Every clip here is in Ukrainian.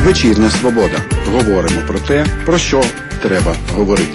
Вечірня Свобода. Говоримо про те, про що треба говорити.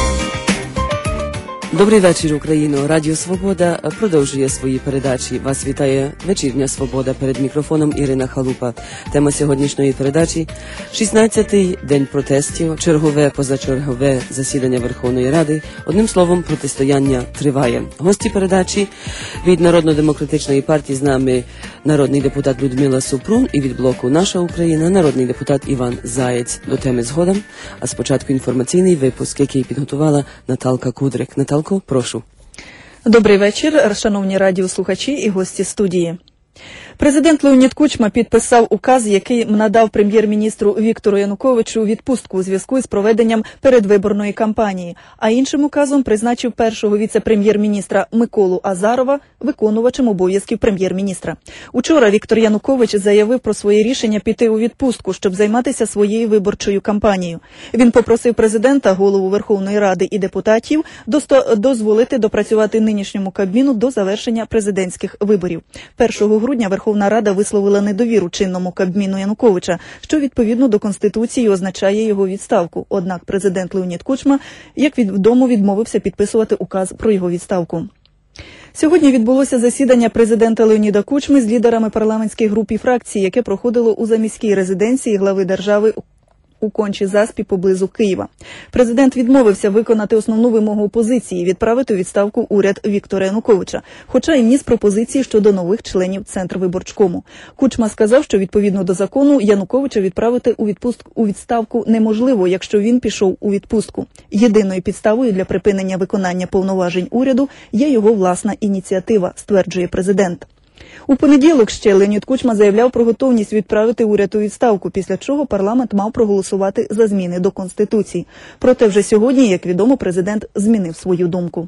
Добрий вечір, Україно. Радіо Свобода продовжує свої передачі. Вас вітає Вечірня Свобода. Перед мікрофоном Ірина Халупа. Тема сьогоднішньої передачі – 16-й день протестів, чергове позачергове засідання Верховної Ради. Одним словом, протистояння триває. Гості передачі від Народно-демократичної партії з нами народний депутат Людмила Супрун і від блоку «Наша Україна» народний депутат Іван Заєць. До теми згодом, а спочатку інформаційний випуск, який підготувала Наталка Кудрик. Наталко, прошу. Добрий вечір, шановні радіослухачі і гості студії. Президент Леонід Кучма підписав указ, який надав прем'єр-міністру Віктору Януковичу відпустку у зв'язку із проведенням передвиборної кампанії, а іншим указом призначив першого віце-прем'єр-міністра Миколу Азарова виконувачем обов'язків прем'єр-міністра. Учора Віктор Янукович заявив про своє рішення піти у відпустку, щоб займатися своєю виборчою кампанією. Він попросив президента, голову Верховної Ради і депутатів дозволити допрацювати нинішньому Кабміну до завершення президентських виборів. 1 грудня Верховна Рада висловила недовіру чинному Кабміну Януковича, що відповідно до Конституції означає його відставку. Однак президент Леонід Кучма, як відомо, відмовився підписувати указ про його відставку. Сьогодні відбулося засідання президента Леоніда Кучми з лідерами парламентських груп і фракцій, яке проходило у заміській резиденції глави держави у Кончі-Заспі поблизу Києва. Президент відмовився виконати основну вимогу опозиції – відправити у відставку уряд Віктора Януковича, хоча й вніс пропозиції щодо нових членів Центрвиборчкому. Кучма сказав, що відповідно до закону Януковича відправити у відставку неможливо, якщо він пішов у відпустку. Єдиною підставою для припинення виконання повноважень уряду є його власна ініціатива, стверджує президент. У понеділок ще Леонід Кучма заявляв про готовність відправити уряд у відставку, після чого парламент мав проголосувати за зміни до Конституції. Проте вже сьогодні, як відомо, президент змінив свою думку.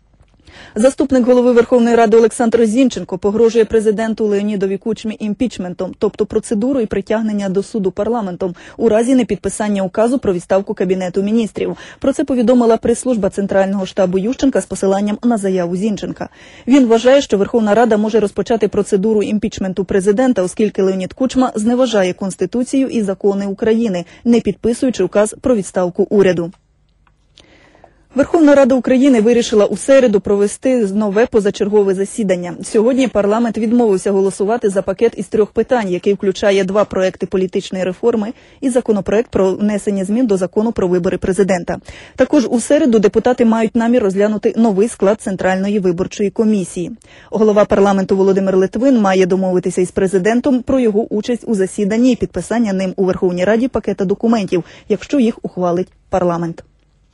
Заступник голови Верховної Ради Олександр Зінченко погрожує президенту Леонідові Кучмі імпічментом, тобто процедурою притягнення до суду парламентом, у разі непідписання указу про відставку Кабінету міністрів. Про це повідомила прес-служба Центрального штабу Ющенка з посиланням на заяву Зінченка. Він вважає, що Верховна Рада може розпочати процедуру імпічменту президента, оскільки Леонід Кучма зневажає Конституцію і закони України, не підписуючи указ про відставку уряду. Верховна Рада України вирішила у середу провести нове позачергове засідання. Сьогодні парламент відмовився голосувати за пакет із 3 питань, який включає 2 проекти політичної реформи і законопроект про внесення змін до закону про вибори президента. Також у середу депутати мають намір розглянути новий склад Центральної виборчої комісії. Голова парламенту Володимир Литвин має домовитися із президентом про його участь у засіданні і підписання ним у Верховній Раді пакета документів, якщо їх ухвалить парламент.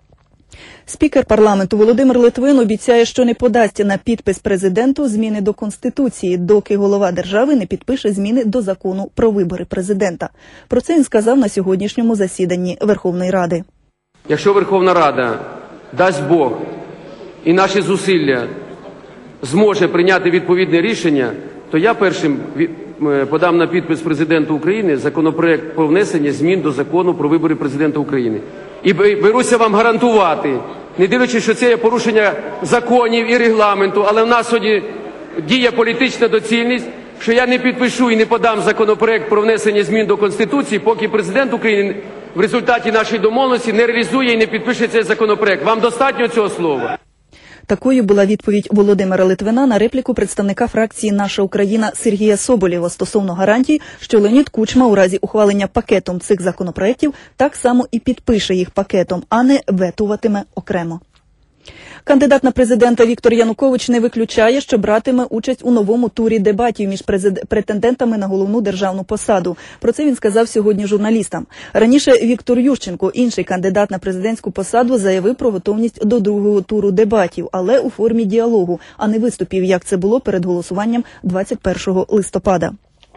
Спікер парламенту Володимир Литвин обіцяє, що не подасть на підпис президенту зміни до Конституції, доки голова держави не підпише зміни до закону про вибори президента. Про це він сказав на сьогоднішньому засіданні Верховної Ради. Якщо Верховна Рада, дасть Бог, і наші зусилля зможе прийняти відповідне рішення, то я першим подам на підпис президенту України законопроект про внесення змін до закону про вибори президента України. І беруся вам гарантувати, не дивлячись, що це є порушення законів і регламенту, але в нас сьогодні діє політична доцільність, що я не підпишу і не подам законопроект про внесення змін до Конституції, поки президент України в результаті нашої домовленості не реалізує і не підпише цей законопроект. Вам достатньо цього слова? Такою була відповідь Володимира Литвина на репліку представника фракції «Наша Україна» Сергія Соболєва стосовно гарантій, що Леонід Кучма у разі ухвалення пакетом цих законопроєктів так само і підпише їх пакетом, а не ветуватиме окремо. Кандидат на президента Віктор Янукович не виключає, що братиме участь у новому турі дебатів між претендентами на головну державну посаду. Про це він сказав сьогодні журналістам. Раніше Віктор Ющенко, інший кандидат на президентську посаду, заявив про готовність до другого туру дебатів, але у формі діалогу, а не виступів, як це було перед голосуванням 21 листопада.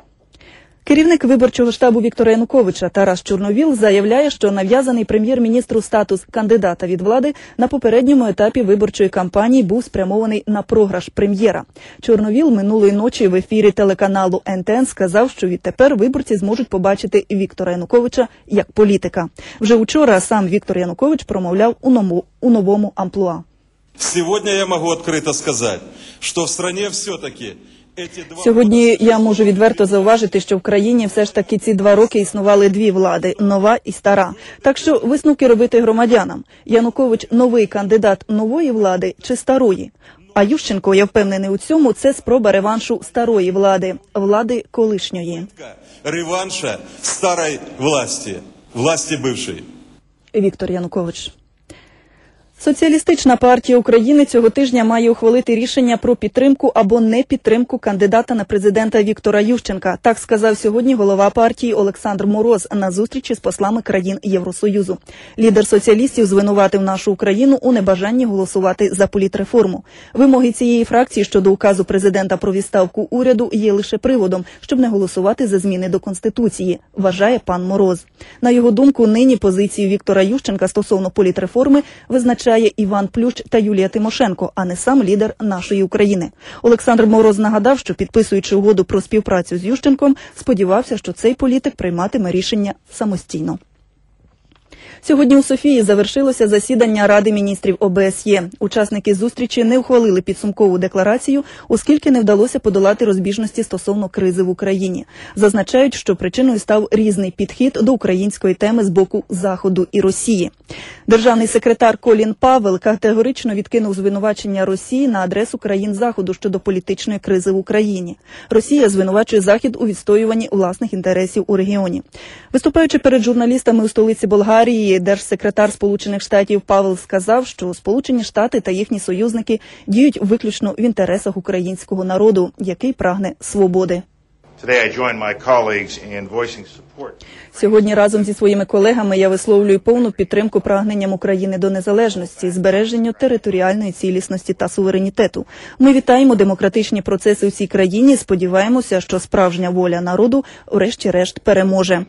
Керівник виборчого штабу Віктора Януковича Тарас Чорновіл заявляє, що нав'язаний прем'єр-міністру статус кандидата від влади на попередньому етапі виборчої кампанії був спрямований на програш прем'єра. Чорновіл минулої ночі в ефірі телеканалу НТН сказав, що відтепер виборці зможуть побачити Віктора Януковича як політика. Вже вчора сам Віктор Янукович промовляв у новому амплуа. Сьогодні я можу відкрито сказати, що в країні все-таки Сьогодні я можу відверто зауважити, що в країні все ж таки ці 2 роки існували 2 влади – нова і стара. Так що висновки робити громадянам. Янукович – новий кандидат нової влади чи старої? А Ющенко, я впевнений у цьому, це спроба реваншу старої влади, влади колишньої. Реванша старої власті бившої. Віктор Янукович. Соціалістична партія України цього тижня має ухвалити рішення про підтримку або непідтримку кандидата на президента Віктора Ющенка. Так сказав сьогодні голова партії Олександр Мороз на зустрічі з послами країн Євросоюзу. Лідер соціалістів звинуватив нашу Україну у небажанні голосувати за політреформу. Вимоги цієї фракції щодо указу президента про відставку уряду є лише приводом, щоб не голосувати за зміни до Конституції, вважає пан Мороз. На його думку, нині позицію Віктора Ющенка стосовно політреформи визначає Іван Плющ та Юлія Тимошенко, а не сам лідер нашої України. Олександр Мороз нагадав, що підписуючи угоду про співпрацю з Ющенком, сподівався, що цей політик прийматиме рішення самостійно. Сьогодні у Софії завершилося засідання Ради міністрів ОБСЄ. Учасники зустрічі не ухвалили підсумкову декларацію, оскільки не вдалося подолати розбіжності стосовно кризи в Україні. Зазначають, що причиною став різний підхід до української теми з боку Заходу і Росії. Державний секретар Колін Павел категорично відкинув звинувачення Росії на адресу країн Заходу щодо політичної кризи в Україні. Росія звинувачує Захід у відстоюванні власних інтересів у регіоні. Виступаючи перед журналістами у столиці Болгарії, держсекретар Сполучених Штатів Павел сказав, що Сполучені Штати та їхні союзники діють виключно в інтересах українського народу, який прагне свободи. Сьогодні разом зі своїми колегами я висловлюю повну підтримку прагненням України до незалежності, збереженню територіальної цілісності та суверенітету. Ми вітаємо демократичні процеси у цій країні і сподіваємося, що справжня воля народу врешті-решт переможе.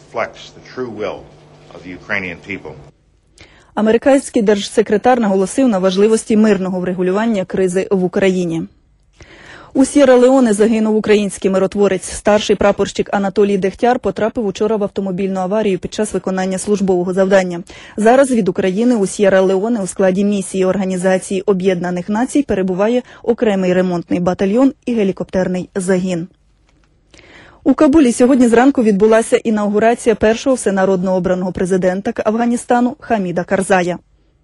Американський держсекретар наголосив на важливості мирного врегулювання кризи в Україні. У Сєра-Леоне загинув український миротворець. Старший прапорщик Анатолій Дегтяр потрапив учора в автомобільну аварію під час виконання службового завдання. Зараз від України у Сєра-Леоне у складі місії Організації Об'єднаних Націй перебуває окремий ремонтний батальйон і гелікоптерний загін. У Кабулі сьогодні зранку відбулася інаугурація першого всенародно обраного президента Афганістану Хаміда Карзая.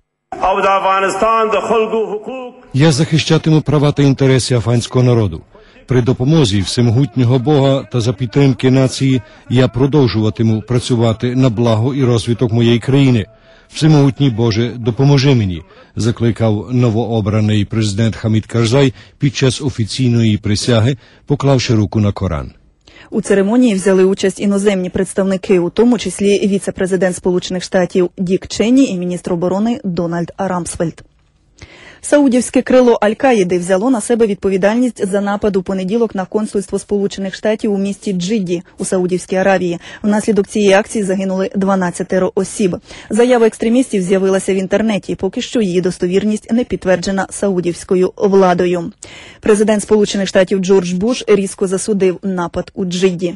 Я захищатиму права та інтереси афганського народу. При допомозі всемогутнього Бога та за підтримки нації я продовжуватиму працювати на благо і розвиток моєї країни. Всемогутній Боже, допоможи мені, закликав новообраний президент Хамід Карзай під час офіційної присяги, поклавши руку на Коран. У церемонії взяли участь іноземні представники, у тому числі віце-президент Сполучених Штатів Дік Чені і міністр оборони Дональд Рамсфельд. Саудівське крило Аль-Каїди взяло на себе відповідальність за напад у понеділок на консульство Сполучених Штатів у місті Джидді у Саудівській Аравії. Внаслідок цієї акції загинули 12 осіб. Заява екстремістів з'явилася в інтернеті, поки що її достовірність не підтверджена саудівською владою. Президент Сполучених Штатів Джордж Буш різко засудив напад у Джидді.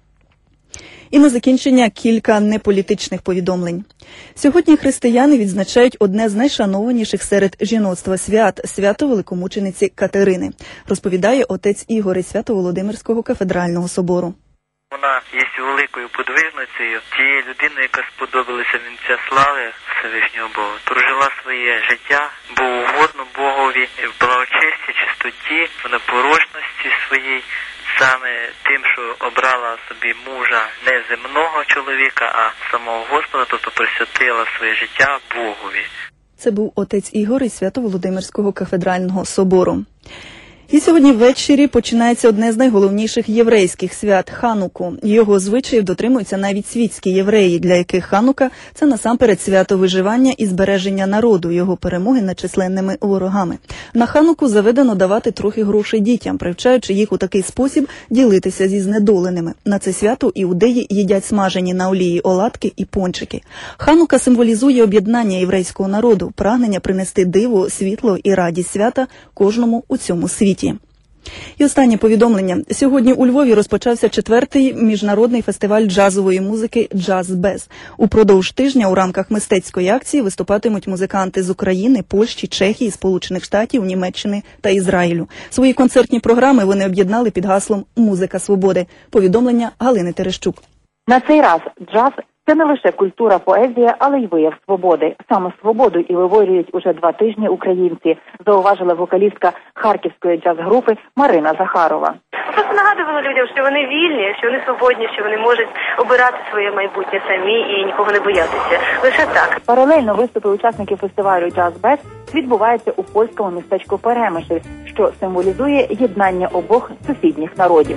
І на закінчення кілька неполітичних повідомлень. Сьогодні християни відзначають одне з найшанованіших серед жіноцтва свят – свято великомучениці Катерини, розповідає отець Ігор із Свято-Володимирського кафедрального собору. Вона є великою подвижницею, тією людиною, яка сподобалася вінця слави Всевишнього Бога. Прожила своє життя, було угодно Богові, в благочесті, чистоті, в непорочності своїй, саме тим, що обрала собі мужа не земного чоловіка, а самого Господа, тобто присвятила своє життя Богові. Це був отець Ігор із Свято-Володимирського кафедрального собору. І сьогодні ввечері починається одне з найголовніших єврейських свят – Хануку. Його звичаїв дотримуються навіть світські євреї, для яких Ханука – це насамперед свято виживання і збереження народу, його перемоги над численними ворогами. На Хануку заведено давати трохи грошей дітям, привчаючи їх у такий спосіб ділитися зі знедоленими. На це свято іудеї їдять смажені на олії оладки і пончики. Ханука символізує об'єднання єврейського народу, прагнення принести диво, світло і радість свята кожному у цьому світі. І останнє повідомлення. Сьогодні у Львові розпочався 4-й міжнародний фестиваль джазової музики «Джаз Без». Упродовж тижня у рамках мистецької акції виступатимуть музиканти з України, Польщі, Чехії, Сполучених Штатів, Німеччини та Ізраїлю. Свої концертні програми вони об'єднали під гаслом «Музика свободи». Повідомлення Галини Терещук. На цей раз джаз – це не лише культура, поезія, але й вияв свободи. Саме свободу і виворюють уже 2 тижні українці, зауважила вокалістка харківської джаз-групи Марина Захарова. Просто нагадували людям, що вони вільні, що вони свободні, що вони можуть обирати своє майбутнє самі і нікого не боятися. Лише так. Паралельно виступи учасників фестивалю «Джаз Без» відбуваються у польському містечку Перемишль, що символізує єднання обох сусідніх народів.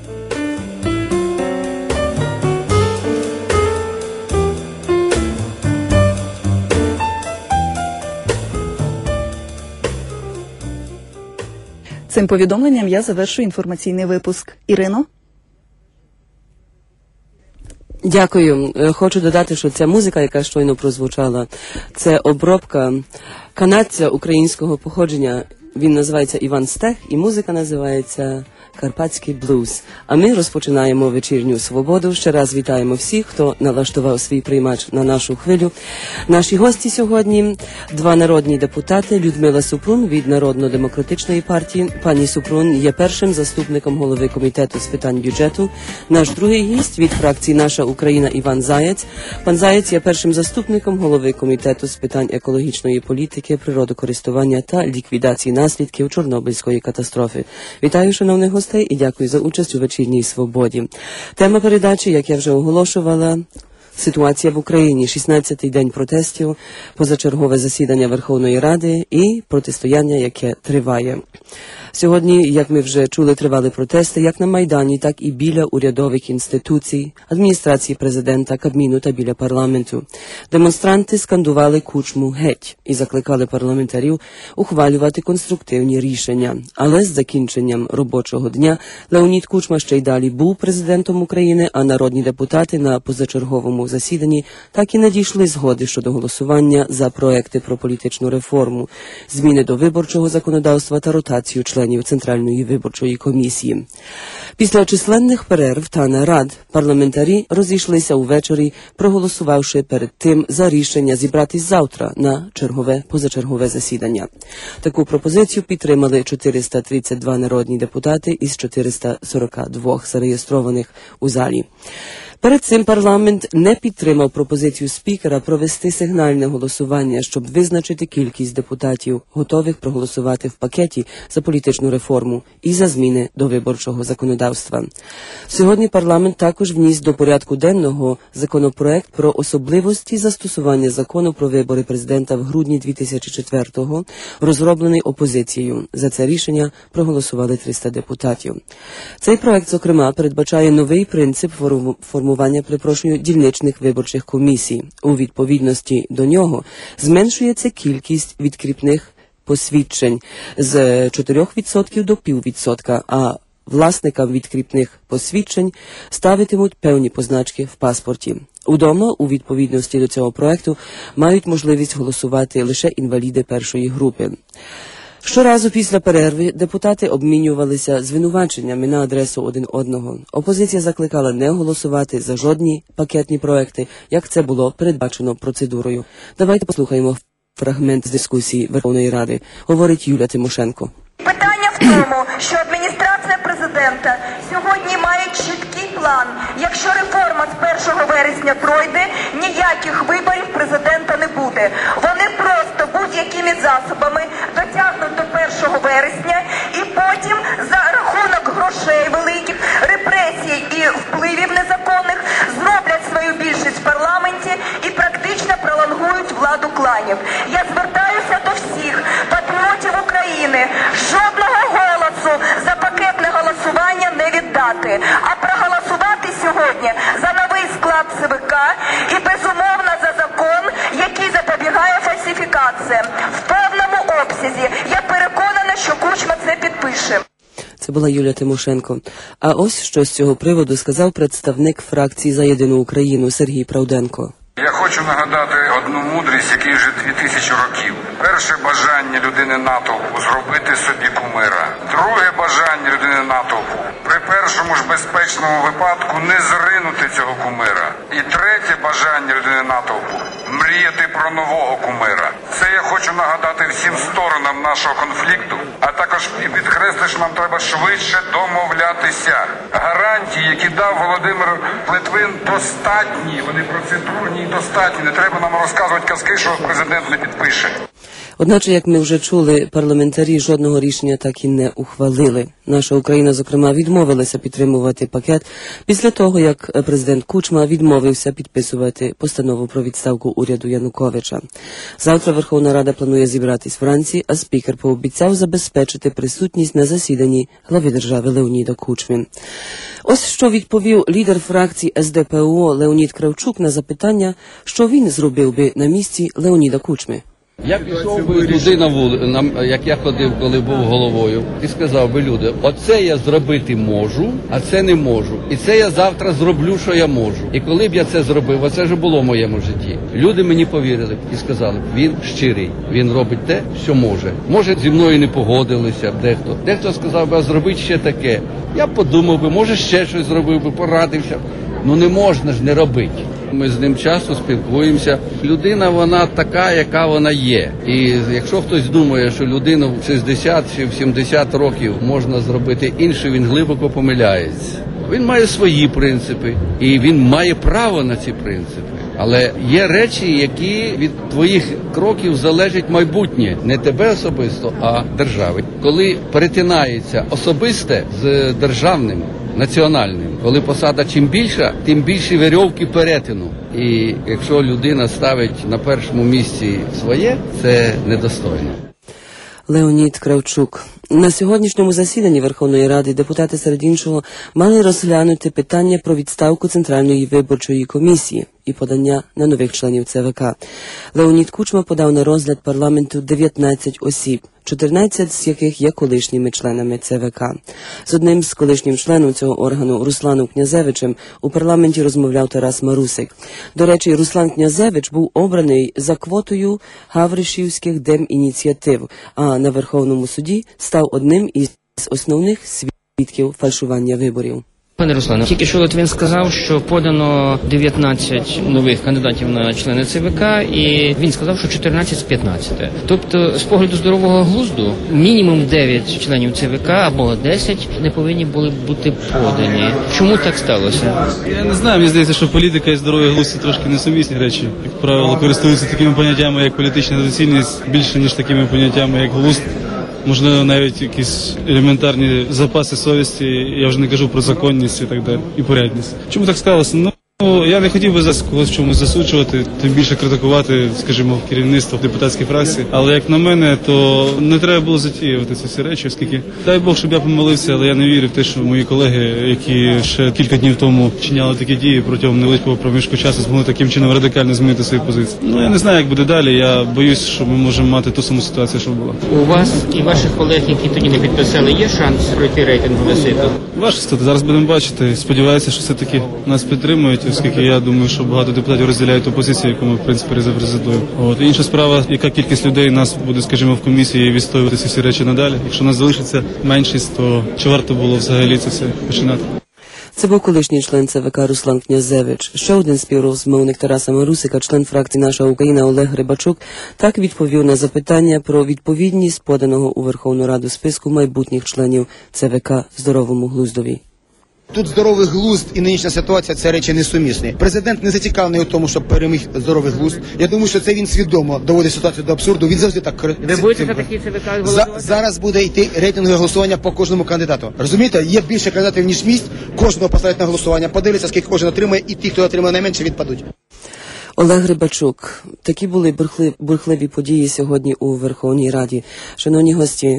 Цим повідомленням я завершую інформаційний випуск. Ірино? Дякую. Хочу додати, що ця музика, яка щойно прозвучала, це обробка канадця українського походження. Він називається Іван Стех, і музика називається «Карпатський блюз». А ми розпочинаємо вечірню свободу. Ще раз вітаємо всіх, хто налаштував свій приймач на нашу хвилю. Наші гості сьогодні – 2 народні депутати. Людмила Супрун від Народно-демократичної партії. Пані Супрун є першим заступником голови комітету з питань бюджету. Наш другий гість від фракції «Наша Україна» Іван Заєць. Пан Заєць є першим заступником голови комітету з питань екологічної політики, природокористування та ліквідації наслідків Чорнобильської катастрофи. Вітаю, шановних гостей, і дякую за участь у вечірній свободі. Тема передачі, як я вже оголошувала, ситуація в Україні, 16-й день протестів, позачергове засідання Верховної Ради і протистояння, яке триває. Сьогодні, як ми вже чули, тривали протести як на Майдані, так і біля урядових інституцій, адміністрації президента, Кабміну та біля парламенту. Демонстранти скандували Кучму геть і закликали парламентарів ухвалювати конструктивні рішення. Але з закінченням робочого дня Леонід Кучма ще й далі був президентом України, а народні депутати на позачерговому засіданні так і не дійшли згоди щодо голосування за проекти про політичну реформу, зміни до виборчого законодавства та ротацію членів Центральної виборчої комісії. Після численних перерв та нарад парламентарі розійшлися увечері, проголосувавши перед тим за рішення зібратись завтра на позачергове засідання. Таку пропозицію підтримали 432 народні депутати із 442 зареєстрованих у залі. Перед цим парламент не підтримав пропозицію спікера провести сигнальне голосування, щоб визначити кількість депутатів, готових проголосувати в пакеті за політичну реформу і за зміни до виборчого законодавства. Сьогодні парламент також вніс до порядку денного законопроект про особливості застосування закону про вибори президента в грудні 2004-го, розроблений опозицією. За це рішення проголосували 300 депутатів. Цей проект, зокрема, передбачає новий принцип формування дільничних виборчих комісій. У відповідності до нього зменшується кількість відкріпних посвідчень з 4% до 0,5%, а власникам відкріпних посвідчень ставитимуть певні позначки в паспорті. Удома, у відповідності до цього проекту, мають можливість голосувати лише інваліди першої групи. Щоразу після перерви депутати обмінювалися звинуваченнями на адресу один одного. Опозиція закликала не голосувати за жодні пакетні проекти, як це було передбачено процедурою. Давайте послухаємо фрагмент з дискусії Верховної Ради. Говорить Юлія Тимошенко. Питання в тому, що адміністрація президента сьогодні має чіткий план. Якщо реформа з 1 вересня пройде, ніяких виборів президента не буде. Вони просто будь-якими засобами дотягнуть до 1 вересня і потім за рахунок грошей великих, репресій і впливів незаконних зроблять свою більшість в парламенті і практично пролонгують владу кланів. Я звертаюся до всіх патріотів України. Жодного голосу за пакетне голосування не віддати, а проголосувати сьогодні за новий склад ЦВК і, безумовно, за закон, який запобігає фальсифікаціям. В повному обсязі. Я переконана, що Кучма це підпише. Це була Юлія Тимошенко. А ось що з цього приводу сказав представник фракції «За єдину Україну» Сергій Правденко. Я хочу нагадати одну мудрість, якій вже 2000 років. Перше бажання людини натовпу – зробити собі кумира. Друге бажання людини натовпу – при першому ж безпечному випадку не зринути цього кумира. І третє бажання людини натовпу – мріяти про нового кумира. Це я хочу нагадати всім сторонам нашого конфлікту, а також і підкреслити, що нам треба швидше домовлятися. Гарантії, які дав Володимир Литвин, достатні, вони процедурні і достатні. Не треба нам розказувати казки, що президент не підпише. Одначе, як ми вже чули, парламентарі жодного рішення так і не ухвалили. Наша Україна, зокрема, відмовилася підтримувати пакет після того, як президент Кучма відмовився підписувати постанову про відставку уряду Януковича. Завтра Верховна Рада планує зібратись вранці, а спікер пообіцяв забезпечити присутність на засіданні глави держави Леоніда Кучми. Ось що відповів лідер фракції СДПУ Леонід Кравчук на запитання, що він зробив би на місці Леоніда Кучми. Я пішов би туди на вулицю, як я ходив, коли був головою, і сказав би, люди, оце я зробити можу, а це не можу. І це я завтра зроблю, що я можу. І коли б я це зробив, оце вже було в моєму житті. Люди мені повірили і сказали, він щирий, він робить те, що може. Може, зі мною не погодилися б дехто. Дехто сказав би, а зробити ще таке. Я подумав би, може ще щось зробив би, порадився. Ну не можна ж не робити. Ми з ним часто спілкуємося. Людина, вона така, яка вона є. І якщо хтось думає, що людину в 60 чи в 70 років можна зробити інше, він глибоко помиляється. Він має свої принципи, і він має право на ці принципи. Але є речі, які від твоїх кроків залежить майбутнє. Не тебе особисто, а держави. Коли перетинається особисте з державним, національним. Коли посада чим більша, тим більші верьовки перетину. І якщо людина ставить на першому місці своє, це недостойно. Леонід Кравчук. На сьогоднішньому засіданні Верховної Ради депутати, серед іншого, мали розглянути питання про відставку Центральної виборчої комісії і подання на нових членів ЦВК. Леонід Кучма подав на розгляд парламенту 19 осіб, 14 з яких є колишніми членами ЦВК. З одним з колишнім членом цього органу, Русланом Князевичем, у парламенті розмовляв Тарас Марусик. До речі, Руслан Князевич був обраний за квотою Гавришівських демініціатив, а на Верховному суді став одним із основних свідків фальшування виборів. Пане Руслане, тільки що Литвин сказав, що подано 19 нових кандидатів на члени ЦВК, і він сказав, що 14 з 15. Тобто, з погляду здорового глузду, мінімум 9 членів ЦВК або 10 не повинні були бути подані. Чому так сталося? Я не знаю, мені здається, що політика і здоровий глузд – це трошки несумісні речі. Як правило, користуються такими поняттями, як політична доцільність, більше, ніж такими поняттями, як глузд. Можливо, навіть якісь елементарні запаси совісті, я вже не кажу про законність і так далі, і порядність. Чому так сталося? Ну, я не хотів би когось в чомусь засуджувати, тим більше критикувати, скажімо, керівництво депутатської фракції. Але як на мене, то не треба було затіювати ці всі речі, оскільки, дай Бог, щоб я помилився, але я не вірю в те, що мої колеги, які ще кілька днів тому вчиняли такі дії, протягом невеликого проміжку часу змогли таким чином радикально змінити свої позиції. Ну, я не знаю, як буде далі, я боюсь, що ми можемо мати ту саму ситуацію, що була. У вас і ваших колег, які тоді не підписали, є шанс пройти рейтингове сито? Важко, зараз будемо бачити. Сподіваюся, що все-таки нас підтримують, оскільки я думаю, що багато депутатів розділяють ту позицію, яку ми, в принципі, репрезентуємо. Інша справа, яка кількість людей нас буде, скажімо, в комісії відстоювати ці всі речі надалі. Якщо нас залишиться меншість, то чи варто було взагалі це все починати? Це був колишній член ЦВК Руслан Князевич. Ще один співрозмовник Тараса Марусика, член фракції «Наша Україна» Олег Рибачук, так відповів на запитання про відповідність поданого у Верховну Раду списку майбутніх членів ЦВК здоровому глуздові. Тут здоровий глузд і нинішня ситуація – це речі несумісні. Президент не зацікавлений у тому, щоб переміг здоровий глузд. Я думаю, що це він свідомо доводить ситуацію до абсурду. Він завжди так... Ви будете за такі ЦВК голосувати? Зараз буде йти рейтингове голосування по кожному кандидату. Розумієте? Є більше кандидатів, ніж місць. Кожного поставлять на голосування. Подивляться, скільки кожен отримає, і ті, хто отримає найменше, відпадуть. Олег Рибачук. Такі були бурхливі події сьогодні у Верховній Раді. Шановні гості,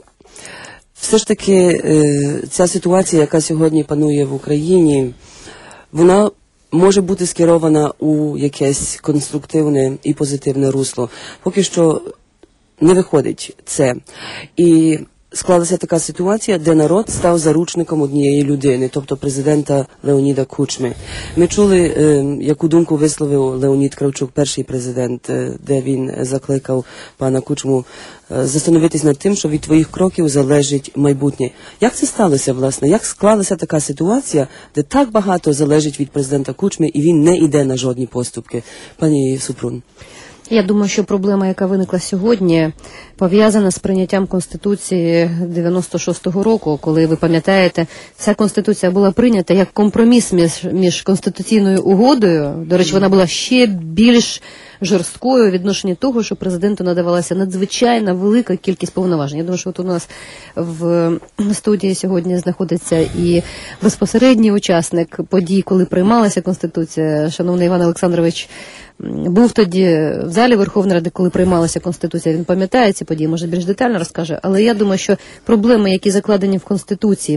все ж таки, ця ситуація, яка сьогодні панує в Україні, вона може бути скерована у якесь конструктивне і позитивне русло. Поки що не виходить це. І склалася така ситуація, де народ став заручником однієї людини, тобто президента Леоніда Кучми. Ми чули, яку думку висловив Леонід Кравчук, перший президент, де він закликав пана Кучму застановитись над тим, що від твоїх кроків залежить майбутнє. Як це сталося, власне? Як склалася така ситуація, де так багато залежить від президента Кучми, і він не йде на жодні поступки? Пані Супрун. Я думаю, що проблема, яка виникла сьогодні, пов'язана з прийняттям Конституції 96-го року, коли, ви пам'ятаєте, ця Конституція була прийнята як компроміс між Конституційною угодою. До речі, вона була ще більш жорсткою у відношенні того, що президенту надавалася надзвичайно велика кількість повноважень. Я думаю, що от у нас в студії сьогодні знаходиться і безпосередній учасник подій, коли приймалася Конституція. Шановний Іван Олександрович був тоді в залі Верховної Ради, коли приймалася Конституція. Він пам'ятає ці події, може більш детально розкаже. Але я думаю, що проблеми, які закладені в Конституції,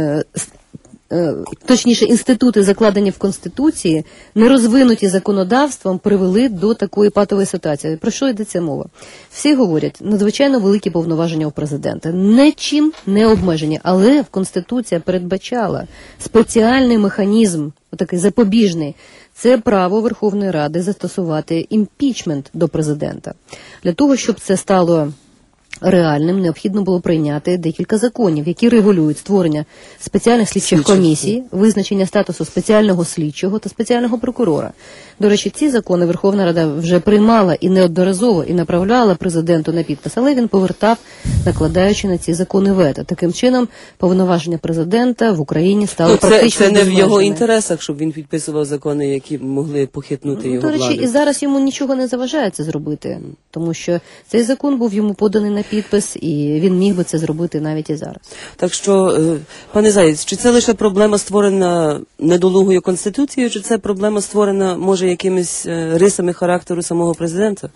точніше, інститути, закладені в Конституції, не розвинуті законодавством, привели до такої патової ситуації. Про що йдеться мова? Всі говорять, надзвичайно великі повноваження у президента. Нічим не обмежені, але Конституція передбачала спеціальний механізм, отакий запобіжний. Це право Верховної Ради застосувати імпічмент до президента. Для того, щоб це стало реальним, необхідно було прийняти декілька законів, які регулюють створення спеціальних слідчих комісій, визначення статусу спеціального слідчого та спеціального прокурора. До речі, ці закони Верховна Рада вже приймала і неодноразово, і направляла президенту на підпис, але він повертав, накладаючи на ці закони вето. Таким чином, повноваження президента в Україні стали практично Це не в безмежними. його інтересах, щоб він підписував закони, які могли похитнути його владу. До речі, і зараз йому нічого не заважає це зробити, тому що цей закон був йому поданий на підпис, і він міг би це зробити навіть і зараз. Так що, пане Заєць, чи це лише проблема, створена недолугою Конституцією, чи це проблема, створена, може, якимись рисами характеру самого президента?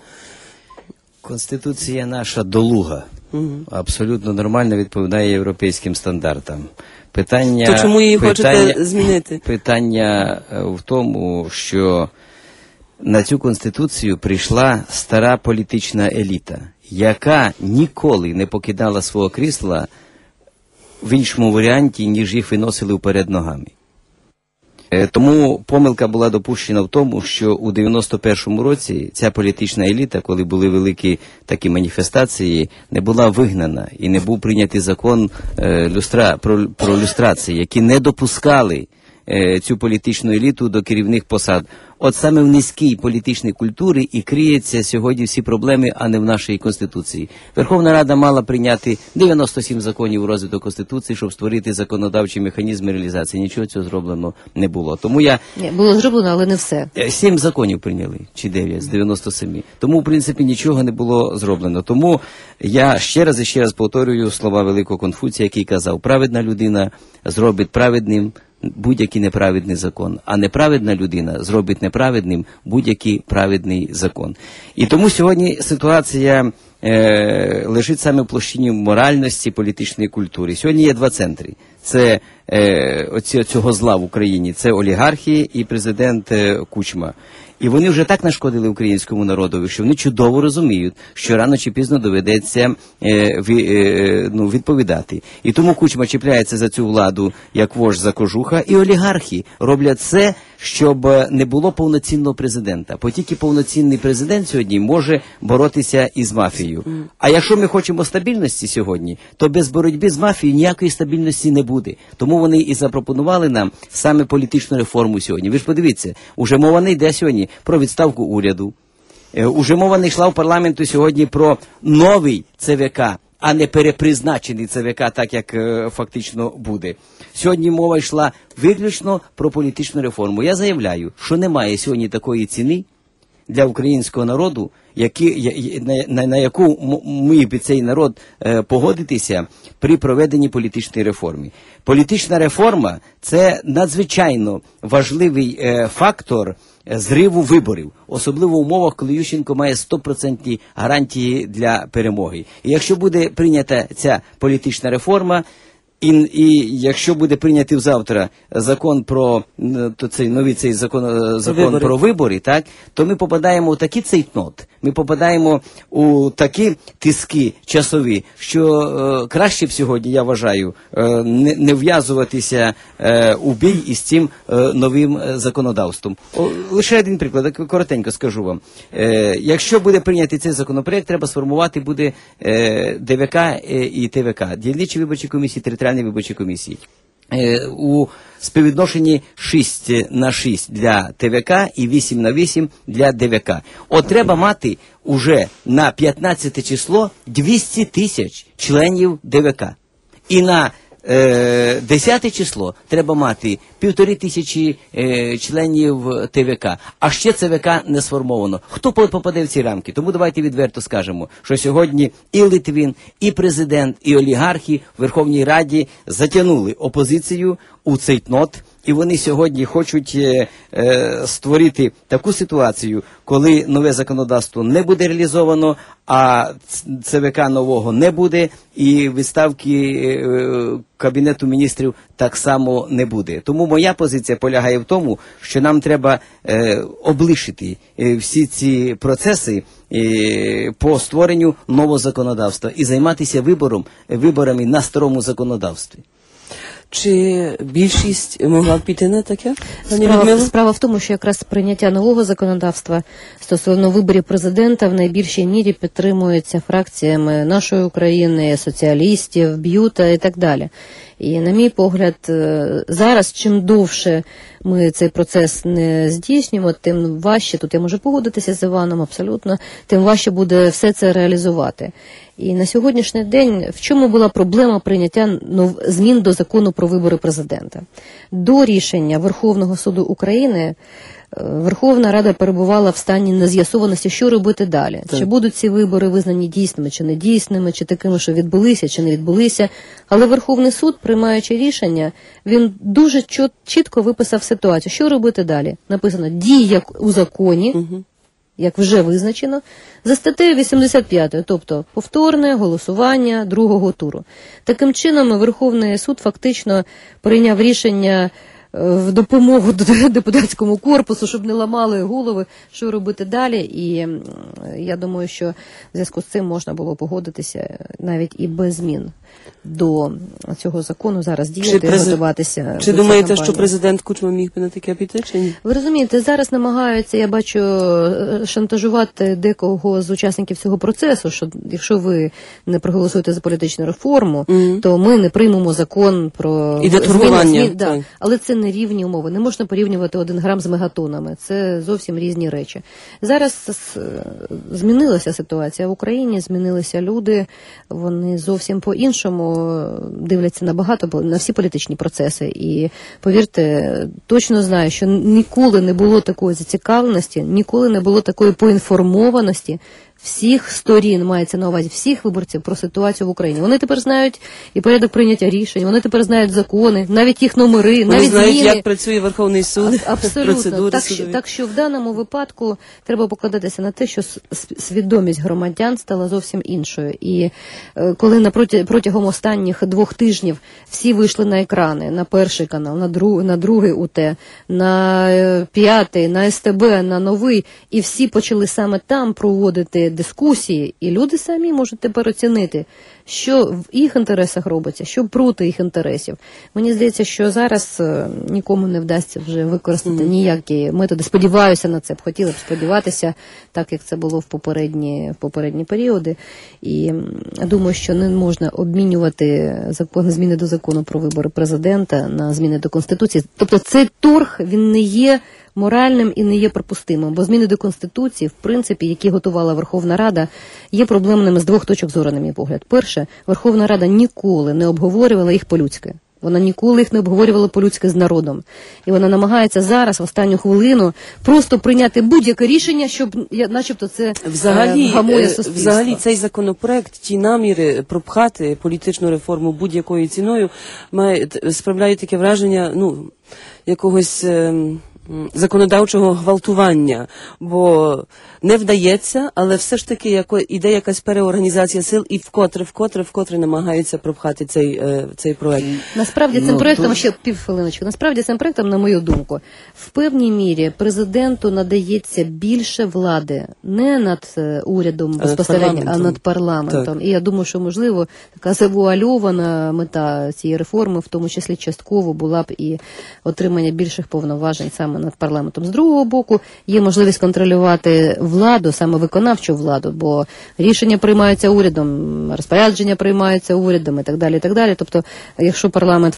Конституція наша долуга. Абсолютно нормально відповідає європейським стандартам. То чому її хочете змінити? Питання в тому, що на цю Конституцію прийшла стара політична еліта, яка ніколи не покидала свого крісла в іншому варіанті, ніж їх виносили вперед ногами. Тому помилка була допущена в тому, що у 91-му році ця політична еліта, коли були великі такі маніфестації, не була вигнана і не був прийнятий закон про люстрацію, які не допускали цю політичну еліту до керівних посад. От саме в низькій політичній культурі і криються сьогодні всі проблеми, а не в нашій Конституції. Верховна Рада мала прийняти 97 законів у розвиток Конституції, щоб створити законодавчі механізми реалізації. Нічого цього зроблено не було. Тому було зроблено, але не все. 7 законів прийняли, чи 9 з 97. Тому, в принципі, нічого не було зроблено. Тому я ще раз і ще раз повторюю слова великого Конфуція, який казав, праведна людина зробить праведним будь-який неправедний закон, а неправедна людина зробить неправедним будь-який праведний закон. І тому сьогодні ситуація лежить саме в площині моральності, політичної культури. Сьогодні є два центри. Це цього зла в Україні. Це олігархи і президент Кучма. І вони вже так нашкодили українському народові, що вони чудово розуміють, що рано чи пізно доведеться відповідати. І тому Кучма чіпляється за цю владу як вождь за кожуха, і олігархи роблять все, щоб не було повноцінного президента. Бо тільки повноцінний президент сьогодні може боротися із мафією. А якщо ми хочемо стабільності сьогодні, то без боротьби з мафією ніякої стабільності не буде. Тому вони і запропонували нам саме політичну реформу сьогодні. Ви ж подивіться, уже мова не йде сьогодні про відставку уряду. Уже мова не йшла в парламенту сьогодні про новий ЦВК, а не перепризначений ЦВК, так як фактично буде. Сьогодні мова йшла виключно про політичну реформу. Я заявляю, що немає сьогодні такої ціни для українського народу, на яку ми під цей народ погодитися при проведенні політичної реформи. Політична реформа – це надзвичайно важливий фактор зриву виборів, особливо в умовах, коли Ющенко має 100% гарантії для перемоги. І якщо буде прийнята ця політична реформа, І якщо буде прийнятий завтра закон про цей закон про вибори, так, то ми попадаємо у такий цейтнот, ми попадаємо у такі тиски часові, що краще б сьогодні, я вважаю, не вв'язуватися у бій із цим новим законодавством. Лише один приклад, коротенько скажу вам. Якщо буде прийнятий цей законопроект, треба сформувати буде ДВК і ТВК, дільничі виборчі комісії, територіальні виборчі комісії. У співвідношенні 6:6 для ТВК і 8:8 для ДВК. От треба мати уже на 15 число 200 тисяч членів ДВК. І на 10 число треба мати 1500 членів ТВК, а ще ЦВК не сформовано. Хто попаде в ці рамки? Тому давайте відверто скажемо, що сьогодні і Литвин, і президент, і олігархи в Верховній Раді затягнули опозицію у цейтнот, і вони сьогодні хочуть створити таку ситуацію, коли нове законодавство не буде реалізовано, а ЦВК нового не буде, і відставки Кабінету міністрів так само не буде. Тому моя позиція полягає в тому, що нам треба облишити всі ці процеси по створенню нового законодавства і займатися виборами на старому законодавстві. Чи більшість могла б піти на таке? Справа в тому, що якраз прийняття нового законодавства стосовно виборів президента в найбільшій мірі підтримується фракціями нашої України, соціалістів, Б'юта і так далі. І, на мій погляд, зараз, чим довше ми цей процес не здійснюємо, тим важче, тут я можу погодитися з Іваном абсолютно, тим важче буде все це реалізувати. І на сьогоднішній день в чому була проблема прийняття змін до закону про вибори президента? До рішення Верховного суду України Верховна Рада перебувала в стані нез'ясованості, що робити далі. Так. Чи будуть ці вибори визнані дійсними, чи недійсними, чи такими, що відбулися, чи не відбулися. Але Верховний суд, приймаючи рішення, він дуже чітко виписав ситуацію. Що робити далі? Написано «дій як у законі», як вже визначено, за статтею 85, тобто повторне голосування другого туру. Таким чином, Верховний суд фактично прийняв рішення в допомогу депутатському корпусу, щоб не ламали голови, що робити далі. І я думаю, що в зв'язку з цим можна було погодитися навіть і без змін до цього закону зараз діяти, готуватися. Чи думаєте, що президент Кучма міг би на таке піти, чи ні? Ви розумієте, зараз намагаються, я бачу, шантажувати декого з учасників цього процесу, що якщо ви не проголосуєте за політичну реформу, то ми не приймемо закон про зміни. Да. Але це не рівні умови. Не можна порівнювати 1 грам з мегатонами. Це зовсім різні речі. Зараз змінилася ситуація в Україні, змінилися люди, вони зовсім по-іншому дивляться на всі політичні процеси. І, повірте, точно знаю, що ніколи не було такої зацікавленості, ніколи не було такої поінформованості всіх сторін, мається на увазі всіх виборців, про ситуацію в Україні. Вони тепер знають і порядок прийняття рішень, вони тепер знають закони, навіть їх номери, вони навіть знають, зміни. як працює Верховний суд, абсолютно. Так що в даному випадку треба покладатися на те, що свідомість громадян стала зовсім іншою. І коли протягом останніх 2 тижнів всі вийшли на екрани, на перший канал, на другий УТ, на п'ятий, на СТБ, на новий, і всі почали саме там проводити дискусії, і люди самі можуть тепер оцінити, що в їх інтересах робиться, що проти їх інтересів. Мені здається, що зараз нікому не вдасться вже використати ніякі методи. Сподіваюся на це, хотіла б сподіватися, так як це було в попередні періоди. І думаю, що не можна обмінювати зміни до закону про вибори президента на зміни до Конституції. Тобто цей торг, він не є моральним і не є припустимим, бо зміни до Конституції, в принципі, які готувала Верховна Рада, є проблемними з 2 точок зору, на мій погляд. Перше, Верховна Рада ніколи не обговорювала їх по-людськи. Вона ніколи їх не обговорювала по-людськи з народом. І вона намагається зараз, в останню хвилину, просто прийняти будь-яке рішення, щоб, начебто, це гамує суспільство. Взагалі, цей законопроект, ті наміри пропхати політичну реформу будь-якою ціною, справляють таке враження, якогось законодавчого гвалтування, бо не вдається, але все ж таки іде якась переорганізація сил і вкотре намагаються пропхати цей проект. Насправді цим проектом, ще півхвилиночку, насправді цим проектом, на мою думку, в певній мірі президенту надається більше влади не над урядом безпосередньо, а над парламентом. Так. І я думаю, що, можливо, така завуальована мета цієї реформи, в тому числі частково, була б і отримання більших повноважень саме над парламентом. З другого боку, є можливість контролювати владу, саме виконавчу владу, бо рішення приймаються урядом, розпорядження приймаються урядом і так далі, і так далі. Тобто, якщо парламент